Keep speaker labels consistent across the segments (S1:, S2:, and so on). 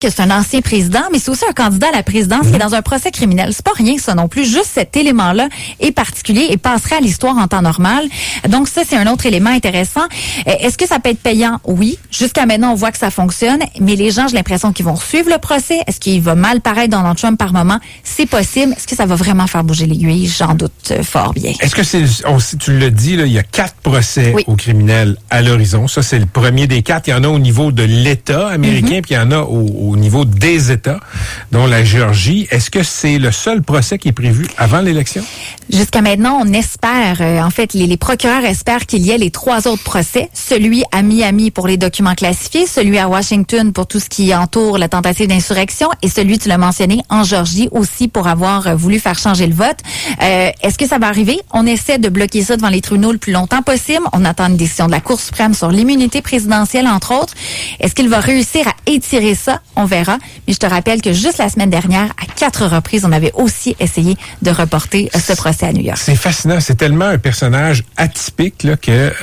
S1: que c'est un ancien président, mais c'est aussi un candidat à la présidence qui est dans un procès criminel. C'est pas rien, ça non plus. Juste cet élément-là est particulier et passerait à l'histoire en temps normal. Donc ça, c'est un autre élément intéressant. Est-ce que ça peut être payant? Oui. Jusqu'à maintenant, on voit que ça fonctionne, mais les gens, j'ai l'impression qu'ils vont suivre le procès. Est-ce qu'il va mal paraître Donald Trump par moment? C'est possible. Est-ce que ça va vraiment faire bouger l'aiguille? J'en doute fort bien.
S2: Est-ce que tu l'as dit, là, il y a 4 procès aux criminels à l'horizon. Ça, c'est le premier des 4. Il y en a au niveau de l'État américain, puis il y en a au niveau des États, dont la Géorgie. Est-ce que c'est le seul procès qui est prévu avant l'élection?
S1: Jusqu'à maintenant, on espère, en fait, les procureurs espèrent qu'il y ait les 3 autres procès. Celui à Miami pour les documents classifiés, celui à Washington pour tout ce qui entoure la tentative d'insurrection et celui, tu l'as mentionné, en Géorgie aussi pour avoir voulu faire changer le vote. Est-ce que ça va arriver? On essaie de bloquer ça devant les tribunaux le plus longtemps possible. On attend une décision de la Cour suprême sur l'immunité présidentielle, entre autres. Est-ce qu'il va réussir à étirer ça? On verra. Mais je te rappelle que juste la semaine dernière, à 4 reprises, on avait aussi essayé de reporter ce procès à New York.
S2: C'est fascinant. C'est tellement un personnage atypique là, que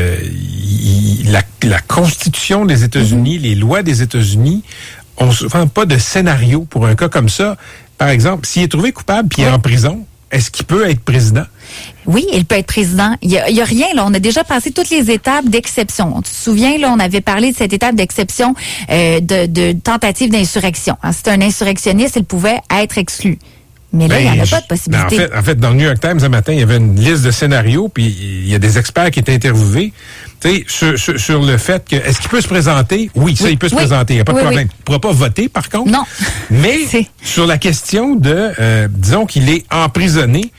S2: la Constitution des États-Unis, les lois des États-Unis, ont souvent pas de scénario pour un cas comme ça. Par exemple, s'il est trouvé coupable puis il est en prison, est-ce qu'il peut être président?
S1: Oui, il peut être président. Il y a rien, là. On a déjà passé toutes les étapes d'exception. Tu te souviens, là, on avait parlé de cette étape d'exception de tentative d'insurrection. Si un insurrectionniste, il pouvait être exclu. Mais là, il n'y en a pas de possibilité.
S2: En fait, dans le New York Times, un matin, il y avait une liste de scénarios, puis il y a des experts qui étaient interviewés. Tu sais, sur le fait que, est-ce qu'il peut se présenter? Oui, ça, il peut se présenter. Il n'y a pas de problème. Il ne pourra pas voter, par contre.
S1: Non.
S2: Mais, sur la question de, disons qu'il est emprisonné,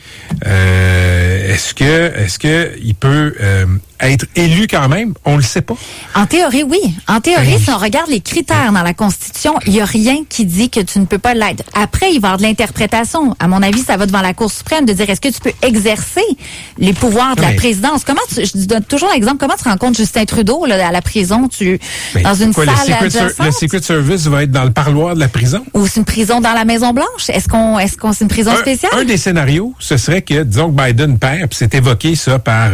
S2: est-ce que il peut, être élu quand même? On le sait pas.
S1: En théorie, oui. En théorie, si on regarde les critères dans la Constitution, il n'y a rien qui dit que tu ne peux pas l'être. Après, il va y avoir de l'interprétation. À mon avis, ça va devant la Cour suprême de dire est-ce que tu peux exercer les pouvoirs de la présidence? Je donne toujours l'exemple, comment tu rencontres Justin Trudeau là, à la prison, dans une salle
S2: le Secret Service va être dans le parloir de la prison?
S1: Ou c'est une prison dans la Maison-Blanche? Est-ce qu'on c'est une prison spéciale?
S2: Un des scénarios, ce serait que, disons que Biden perd, puis c'est évoqué ça par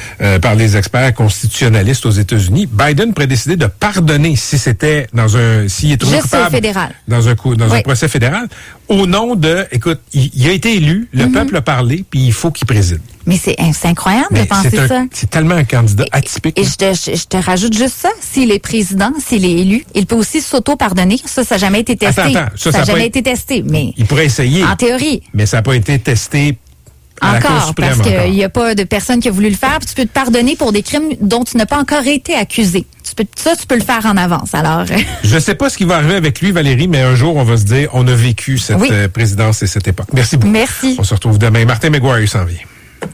S2: les experts constitutionnalistes aux États-Unis, Biden pourrait décider de pardonner si c'était s'il est trouvé coupable
S1: fédéral.
S2: dans un procès fédéral, au nom de, écoute, il a été élu, le peuple a parlé, puis il faut qu'il préside.
S1: Mais c'est incroyable de penser ça.
S2: C'est tellement un candidat atypique.
S1: Et je te rajoute juste ça. S'il est président, s'il est élu, il peut aussi s'auto-pardonner. Ça n'a jamais été testé.
S2: Attends, ça n'a jamais
S1: été testé. Mais
S2: il pourrait essayer.
S1: En théorie.
S2: Mais ça n'a pas été testé
S1: encore, parce qu'il n'y a pas de personne qui a voulu le faire. Puis tu peux te pardonner pour des crimes dont tu n'as pas encore été accusé. Tu peux le faire en avance. Alors,
S2: je ne sais pas ce qui va arriver avec lui, Valérie, mais un jour, on va se dire, on a vécu cette présidence et cette époque. Merci beaucoup.
S1: Merci.
S2: On se retrouve demain. Martin McGuire s'en vient.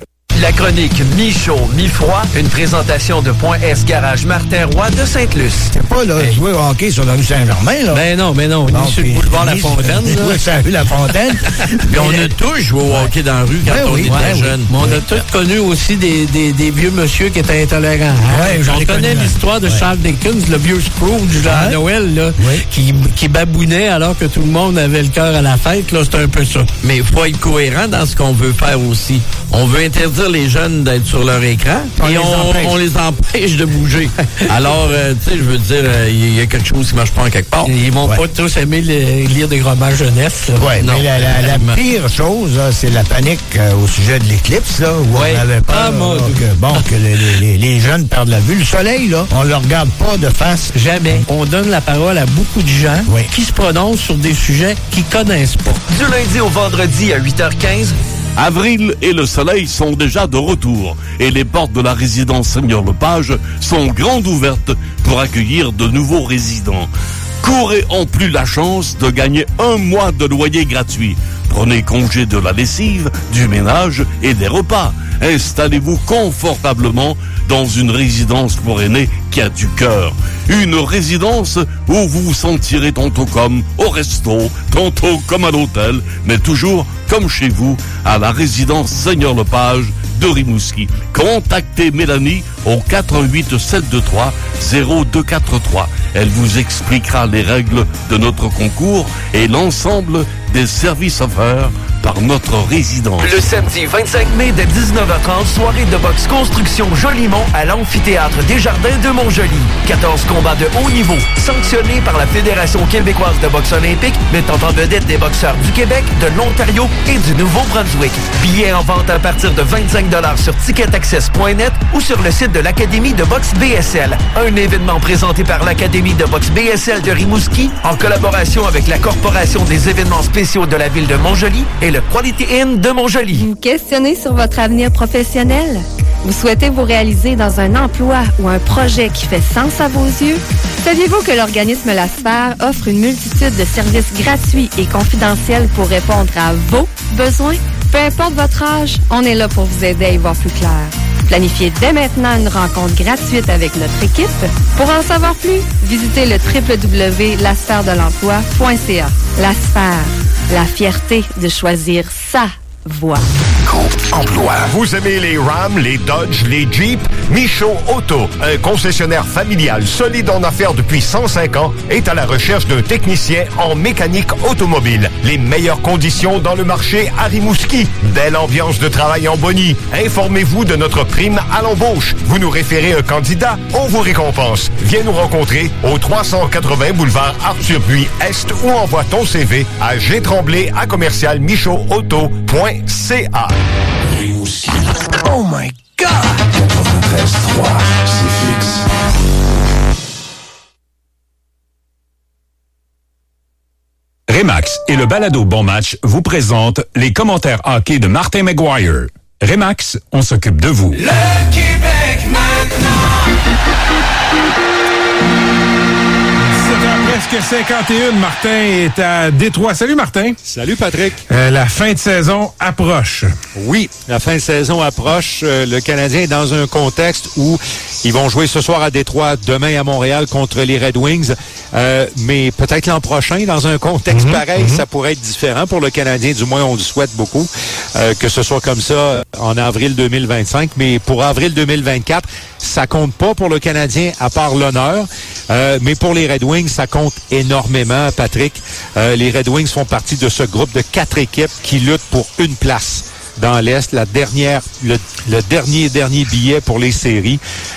S3: La chronique mi-chaud, mi-froid, une présentation de Point S Garage Martin Roy de Sainte-Luce.
S4: C'est pas là, jouer au hockey sur la rue Saint-Germain, là.
S5: Ben non, on est sur le boulevard La Fontaine.
S4: Oui, sur la rue La Fontaine.
S5: Puis on a tous joué au hockey dans la rue quand on était jeunes. Mais on a tous connu aussi des vieux monsieur qui étaient intolérants. On connaît l'histoire de Charles Dickens, le vieux Scrooge à Noël, là, qui babounait alors que tout le monde avait le cœur à la fête. Là, c'est un peu ça. Mais il faut être cohérent dans ce qu'on veut faire aussi. On veut interdire les jeunes d'être sur leur écran et on les empêche de bouger. Alors, tu sais, je veux dire, il y a quelque chose qui marche pas en quelque part.
S4: Ils vont pas tous aimer lire des romans jeunesse. Oui, mais la pire chose, là, c'est la panique au sujet de l'éclipse, là, où on avait peur que les jeunes perdent la vue. Le soleil, là, on le regarde pas de face.
S5: Jamais. On donne la parole à beaucoup de gens qui se prononcent sur des sujets qu'ils connaissent pas.
S3: Du lundi au vendredi à 8h15,
S6: Avril et le soleil sont déjà de retour et les portes de la résidence Seigneur Lepage sont grandes ouvertes pour accueillir de nouveaux résidents. Courez en plus la chance de gagner 1 mois de loyer gratuit. Prenez congé de la lessive, du ménage et des repas. Installez-vous confortablement dans une résidence pour aînés qui a du cœur. Une résidence où vous vous sentirez tantôt comme au resto, tantôt comme à l'hôtel, mais toujours comme chez vous, à la résidence Seigneur Lepage de Rimouski. Contactez Mélanie au 48723-0243. Elle vous expliquera les règles de notre concours et l'ensemble des services offerts par notre résidence.
S3: Le samedi 25 mai dès 19h30, soirée de boxe Construction Jolimont à l'amphithéâtre Desjardins de Montjoly. 14 combats de haut niveau, sanctionnés par la Fédération québécoise de boxe olympique, mettant en vedette des boxeurs du Québec, de l'Ontario et du Nouveau-Brunswick. Billets en vente à partir de 25 $ sur ticketaccess.net ou sur le site de l'Académie de boxe BSL. Un événement présenté par l'Académie de boxe BSL de Rimouski en collaboration avec la Corporation des événements spéciaux de la ville de Montjoly et le Quality Inn de Montjoly.
S7: Vous questionnez sur votre avenir professionnel? Vous souhaitez vous réaliser dans un emploi ou un projet qui fait sens à vos yeux? Saviez-vous que l'organisme La Sphère offre une multitude de services gratuits et confidentiels pour répondre à vos besoins? Peu importe votre âge, on est là pour vous aider à y voir plus clair. Planifiez dès maintenant une rencontre gratuite avec notre équipe. Pour en savoir plus, visitez le www.lasphèredelemploi.ca. La Sphère, la fierté de choisir sa voie.
S8: Groupe Emploi. Vous aimez les Ram, les Dodge, les Jeep? Michaud Auto, un concessionnaire familial solide en affaires depuis 105 ans, est à la recherche d'un technicien en mécanique automobile. Les meilleures conditions dans le marché à Rimouski. Belle ambiance de travail en Bonnie. Informez-vous de notre prime à l'embauche. Vous nous référez un candidat, on vous récompense. Viens nous rencontrer au 380 boulevard Arthur-Buis-Est ou envoie ton CV à gtremblay@commercialmichaudauto.ca.
S9: Rimouski. Oh my God! 93.3, c'est fixe.
S10: Remax et le balado Bon Match vous présentent les commentaires hockey de Martin McGuire. Remax, on s'occupe de vous.
S9: Le Québec maintenant!
S2: Presque 51, Martin est à Détroit. Salut Martin.
S11: Salut Patrick.
S2: La fin de saison approche.
S11: Oui, la fin de saison approche. Le Canadien est dans un contexte où ils vont jouer ce soir à Détroit, demain à Montréal contre les Red Wings. Mais peut-être l'an prochain, dans un contexte pareil, ça pourrait être différent pour le Canadien. Du moins, on le souhaite beaucoup que ce soit comme ça en avril 2025. Mais pour avril 2024, ça compte pas pour le Canadien à part l'honneur. Mais pour les Red Wings, ça compte énormément, Patrick. Les Red Wings font partie de ce groupe de 4 équipes qui luttent pour une place dans l'Est, le dernier billet pour les séries.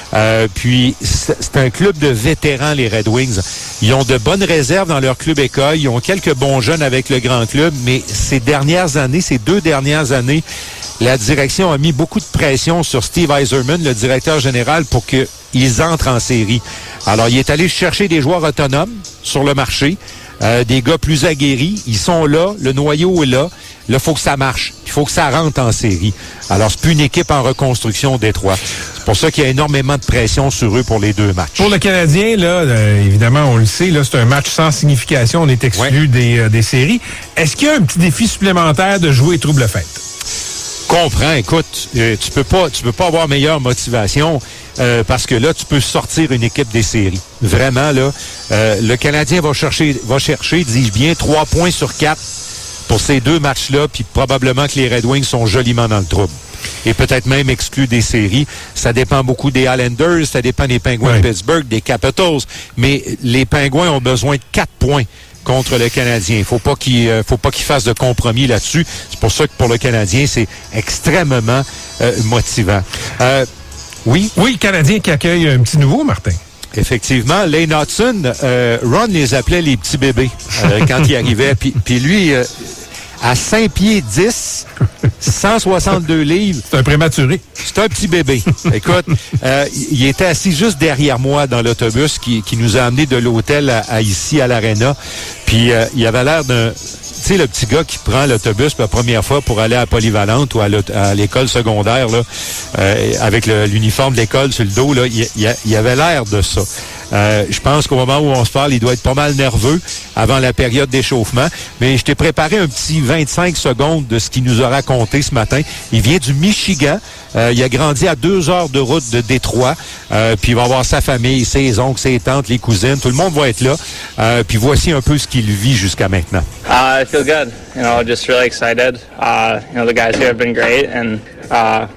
S11: Puis, c'est un club de vétérans, les Red Wings. Ils ont de bonnes réserves dans leur club école. Ils ont quelques bons jeunes avec le grand club, mais ces 2 dernières années, la direction a mis beaucoup de pression sur Steve Yzerman, le directeur général, pour qu'ils entrent en série. Alors, il est allé chercher des joueurs autonomes sur le marché, des gars plus aguerris. Ils sont là, le noyau est là. Là, il faut que ça marche. Il faut que ça rentre en série. Alors, c'est plus une équipe en reconstruction Détroit. C'est pour ça qu'il y a énormément de pression sur eux pour les 2 matchs.
S2: Pour le Canadien, là, évidemment, on le sait, là, c'est un match sans signification. On est exclu des séries. Est-ce qu'il y a un petit défi supplémentaire de jouer trouble fête?
S11: Comprends, écoute, tu peux pas avoir meilleure motivation parce que là, tu peux sortir une équipe des séries. Vraiment, là, le Canadien va chercher, dis-je bien, 3 points sur 4 pour ces 2 matchs-là, puis probablement que les Red Wings sont joliment dans le trouble. Et peut-être même exclus des séries. Ça dépend beaucoup des Islanders, ça dépend des Penguins de Pittsburgh, des Capitals, mais les Penguins ont besoin de 4 points contre le Canadien. Il faut pas qu'il fasse de compromis là-dessus. C'est pour ça que pour le Canadien, c'est extrêmement motivant. Oui, le Canadien qui accueille un petit nouveau, Martin. Effectivement, Lane Hudson, Ron les appelait les petits bébés quand il arrivait. Puis lui, à 5 pieds 10, 162 livres. C'est un prématuré. C'est un petit bébé. Écoute, il était assis juste derrière moi dans l'autobus qui nous a amenés de l'hôtel ici à l'Arena. Puis il avait l'air d'un... Tu sais, le petit gars qui prend l'autobus pour la première fois pour aller à Polyvalente ou à l'école secondaire, là, avec l'uniforme de l'école sur le dos, là, il avait l'air de ça. Je pense qu'au moment où on se parle, il doit être pas mal nerveux avant la période d'échauffement. Mais je t'ai préparé un petit 25 secondes de ce qu'il nous a raconté ce matin. Il vient du Michigan. Il a grandi à 2 heures de route de Détroit. Puis il va avoir sa famille, ses oncles, ses tantes, les cousines. Tout le monde va être là. Puis voici un peu ce qu'il vit jusqu'à maintenant.
S12: I feel good. Just really excited. The guys here have been great, and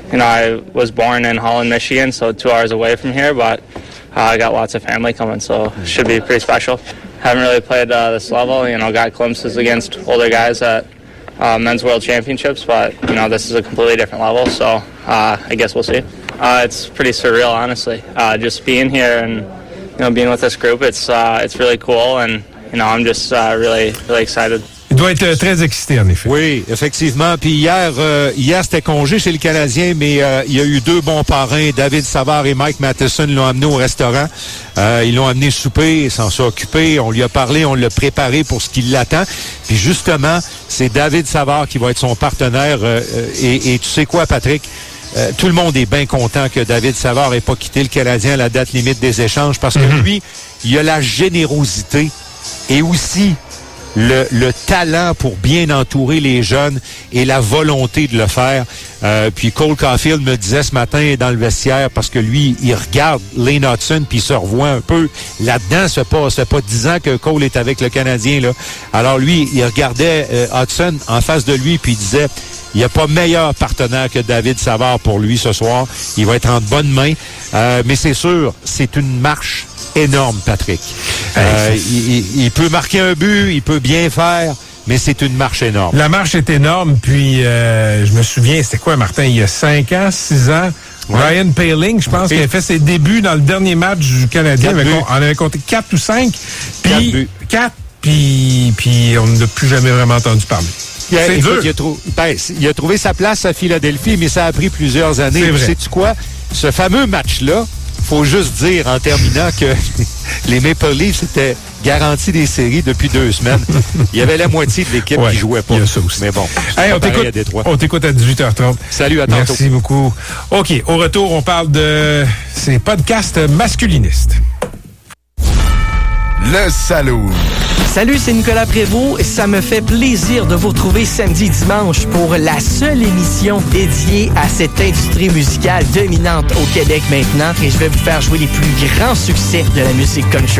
S12: I was born in Holland, Michigan, so 2 hours away from here, but I got lots of family coming, so it should be pretty special. Haven't really played this level, got glimpses against older guys at men's world championships, but, this is a completely different level, so I guess we'll see. It's pretty surreal, honestly. Just being here and, being with this group, it's really cool, and, I'm just really, really excited.
S2: Il doit être très excité, en effet.
S11: Oui, effectivement. Puis hier c'était congé chez le Canadien, mais il y a eu 2 bons parrains. David Savard et Mike Matheson l'ont amené au restaurant. Ils l'ont amené souper, ils s'en sont occupés. On lui a parlé, on l'a préparé pour ce qui l'attend. Puis justement, c'est David Savard qui va être son partenaire. Et tu sais quoi, Patrick? Tout le monde est bien content que David Savard ait pas quitté le Canadien à la date limite des échanges parce que lui, il a la générosité et aussi le talent pour bien entourer les jeunes et la volonté de le faire. Puis Cole Caulfield me disait ce matin dans le vestiaire, parce que lui, il regarde Lane Hudson puis il se revoit un peu là-dedans. Ça fait pas 10 ans que Cole est avec le Canadien, là. Alors lui, il regardait Hudson en face de lui puis il disait, il n'y a pas meilleur partenaire que David Savard pour lui ce soir. Il va être en bonne main. Mais c'est sûr, c'est une marche énorme, Patrick. Il peut marquer un but, il peut bien faire, mais c'est une marche énorme.
S2: La marche est énorme, puis je me souviens, c'était quoi, Martin, il y a 5 ans, 6 ans, ouais. Ryan Poehling, je pense qu'il a fait ses débuts dans le dernier match du Canadien. On avait compté 4 ou 5, puis 4, puis on n'a plus jamais vraiment entendu parler. C'est dur.
S11: Il a trouvé sa place à Philadelphie, mais ça a pris plusieurs années. Sais-tu quoi? Ce fameux match-là, faut juste dire en terminant que les Maple Leafs étaient garantis des séries depuis 2 semaines. Il y avait la moitié de l'équipe qui jouait pas. Mais bon,
S2: on t'écoute à 18h30.
S11: Salut, à tantôt.
S2: Merci beaucoup. OK, au retour, on parle de ces podcasts masculinistes.
S13: Le Saloon.
S14: Salut, c'est Nicolas Prévost. Ça me fait plaisir de vous retrouver samedi et dimanche pour la seule émission dédiée à cette industrie musicale dominante au Québec maintenant. Et je vais vous faire jouer les plus grands succès de la musique country.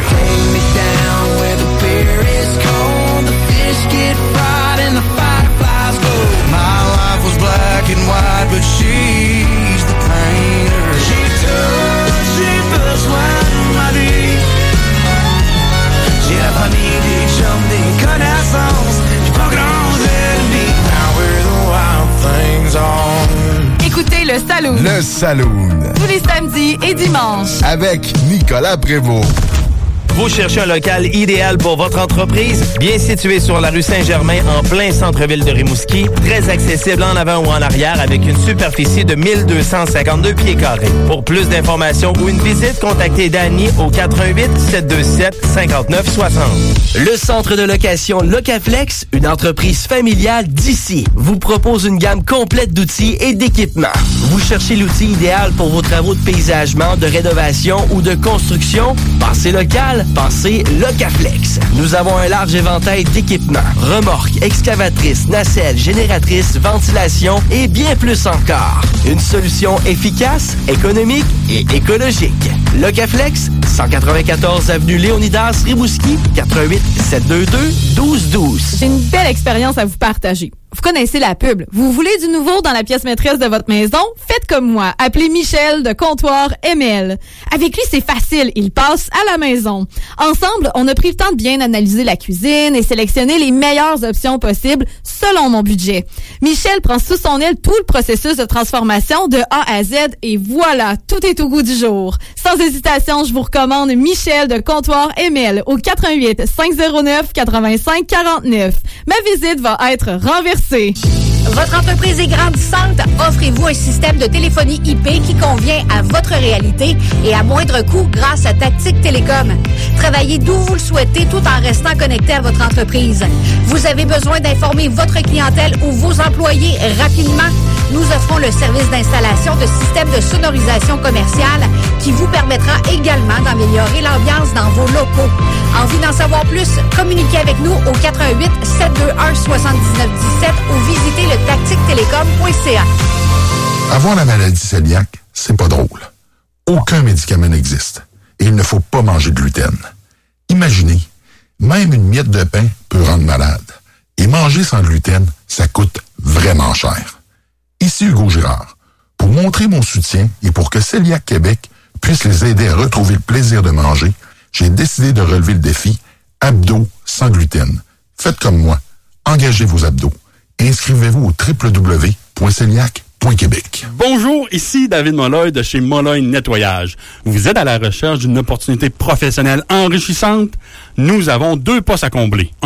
S9: J'ai la famille, des chums, des connaissances. J'ai pas grand ennemi. Now where the wild things are.
S15: Écoutez le Saloon.
S13: Le Saloon.
S15: Tous les samedis et dimanches.
S13: Avec Nicolas Prévost.
S3: Vous cherchez un local idéal pour votre entreprise? Bien situé sur la rue Saint-Germain, en plein centre-ville de Rimouski, très accessible en avant ou en arrière avec une superficie de 1252 pieds carrés. Pour plus d'informations ou une visite, contactez Danny au 418-727-5960.
S14: Le centre de location Locaflex, une entreprise familiale d'ici, vous propose une gamme complète d'outils et d'équipements. Vous cherchez l'outil idéal pour vos travaux de paysagement, de rénovation ou de construction? Pensez local. Pensez Locaflex. Nous avons un large éventail d'équipements, remorques, excavatrices, nacelles, génératrices, ventilation et bien plus encore. Une solution efficace, économique et écologique. Locaflex, 194 avenue Léonidas, Rimouski, 88-722-1212.
S15: J'ai une belle expérience à vous partager. Vous connaissez la pub. Vous voulez du nouveau dans la pièce maîtresse de votre maison? Faites comme moi. Appelez Michel de Comptoir ML. Avec lui, c'est facile. Il passe à la maison. Ensemble, on a pris le temps de bien analyser la cuisine et sélectionner les meilleures options possibles selon mon budget. Michel prend sous son aile tout le processus de transformation de A à Z et voilà, tout est au goût du jour. Sans hésitation, je vous recommande Michel de Comptoir ML au 88 509 85 49. Ma visite va être renversée.
S16: Votre entreprise est grandissante? Offrez-vous un système de téléphonie IP qui convient à votre réalité et à moindre coût grâce à Tactique Télécom. Travaillez d'où vous le souhaitez tout en restant connecté à votre entreprise. Vous avez besoin d'informer votre clientèle ou vos employés rapidement? Nous offrons le service d'installation de systèmes de sonorisation commerciale qui vous permettra également d'améliorer l'ambiance dans vos locaux. Envie d'en savoir plus? Communiquez avec nous au 88 721 7917 ou visitez le tactiquetélécom.ca.
S13: Avoir la maladie cœliaque, c'est pas drôle. Aucun médicament n'existe et il ne faut pas manger de gluten. Imaginez, même une miette de pain peut rendre malade. Et manger sans gluten, ça coûte vraiment cher. Ici Hugo Girard. Pour montrer mon soutien et pour que Celiac Québec puisse les aider à retrouver le plaisir de manger, j'ai décidé de relever le défi Abdos sans gluten. Faites comme moi. Engagez vos abdos. Inscrivez-vous au www.celiac.québec.
S17: Bonjour, ici David Molloy de chez Molloy Nettoyage. Vous êtes à la recherche d'une opportunité professionnelle enrichissante? Nous avons 2 postes à combler.